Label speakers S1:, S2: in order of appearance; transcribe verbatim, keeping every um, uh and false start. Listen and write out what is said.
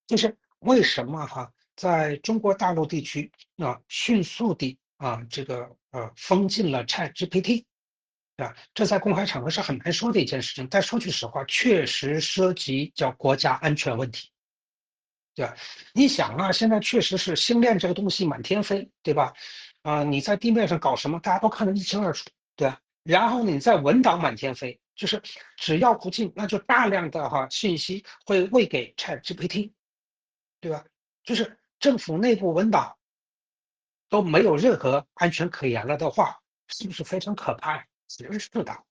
S1: 就是为什么哈，在中国大陆地区啊，迅速地啊，这个呃封禁了 ChatGPT，对吧？这在公开场合是很难说的一件事情。但说句实话，确实涉及叫国家安全问题，对吧？你想啊，现在确实是星链这个东西满天飞，对吧？啊、你在地面上搞什么，大家都看得一清二楚，对吧？然后你在文档满天飞，就是只要不进，那就大量的哈信息会喂给 ChatGPT，对吧？就是政府内部文档都没有任何安全可言了的话，是不是非常可怕呀？其实是的，